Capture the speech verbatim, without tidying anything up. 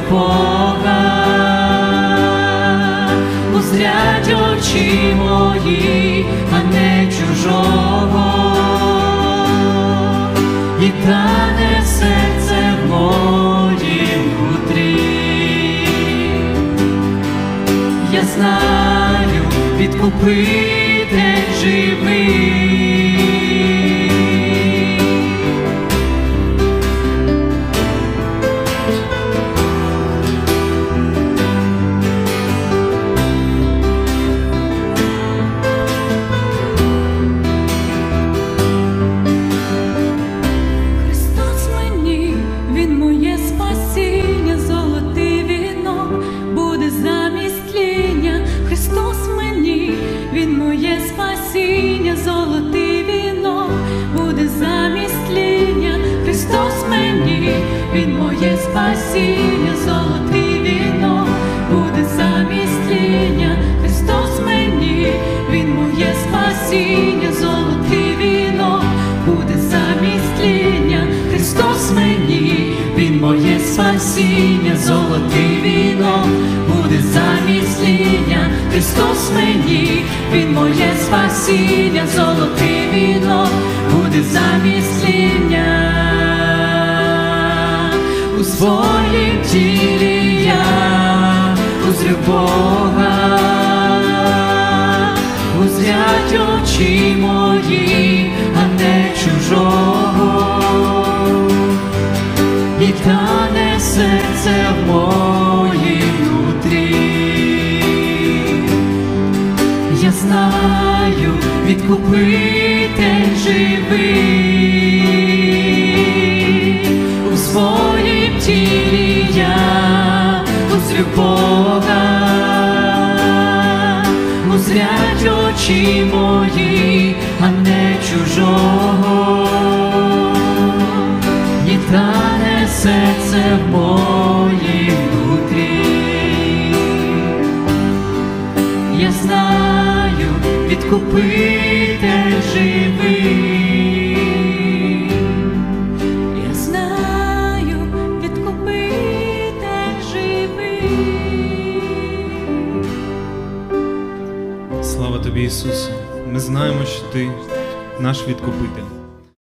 Бога, узрять очі мої, а не чужого, і тане серце в моїм нутрі. Я знаю, відкупитель живий. Він моє спасіння, золотий вінок буде замість тління. Христос мені, Він моє спасіння, золотий вінок буде замість тління. Христос мені, Він моє спасіння, золотий вінок буде замість тління. Христос мені, Він моє спасіння, золотий вінок буде замість тління. Христос мені, Він моє спасіння, золотий вінок буде замість тління. У своїм тілі я узрю Бога, узрять очі мої, а не чужого, і тане серце в моїм нутрі. Я знаю, відкупитель живий. У своїм тілі я узрю Бога, узрять очі мої, а не чужого, і тане серце в моїм нутрі. Я знаю, відкупитель живий. Я знаю, відкупитель живий. Слава Тобі, Ісусе! Ми знаємо, що Ти наш відкупитель.